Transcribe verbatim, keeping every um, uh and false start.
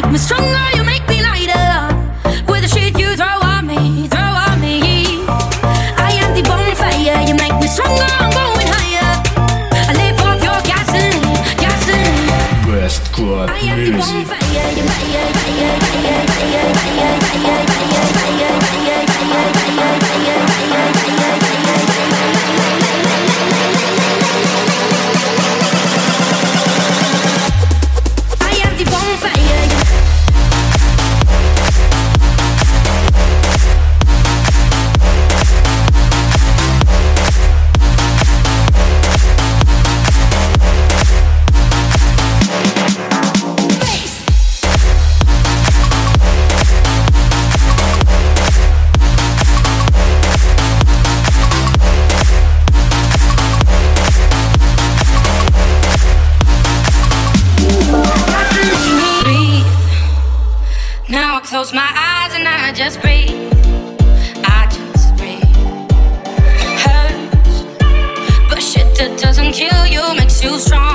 make me stronger, you make me lighter. With the shit you throw at me, throw at me. I am the bonfire, you make me stronger, I'm going higher. I live off your gasoline, gasoline. West Club I am the bonfire, you fire, fire, fire, fire, fire, fire, fire, fire, fire, fire, fire, fire, close my eyes and I just breathe. I just breathe. Hurts, but shit that doesn't kill you makes you strong.